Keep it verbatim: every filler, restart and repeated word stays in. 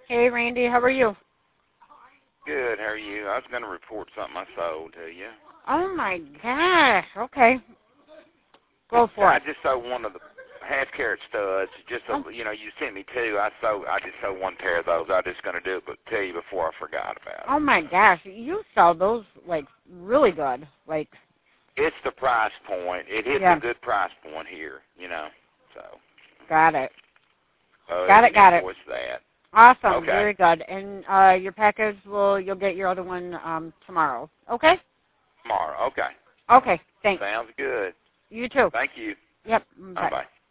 Hey, Randy, how are you? Good, how are you? I was going to report something I sold to you. Oh, my gosh. Okay. Go for I it. just sold one of the half-carat studs. Just, a, Oh. you know, you sent me two. I sold. I just sold one pair of those. I was just going to do it, but tell you before I forgot about Oh, it. my gosh. You sell those, like, really good. Like, It's the price point. It hits yeah. a good price point here, you know. So. Got it. Uh, Got you it, got can it. invoice that. Awesome. Okay. Very good. And uh, your package, will you'll get your other one um, tomorrow. Okay? Tomorrow. Okay. Okay. Thanks. Sounds good. You too. Thank you. Yep. Bye. Bye-bye.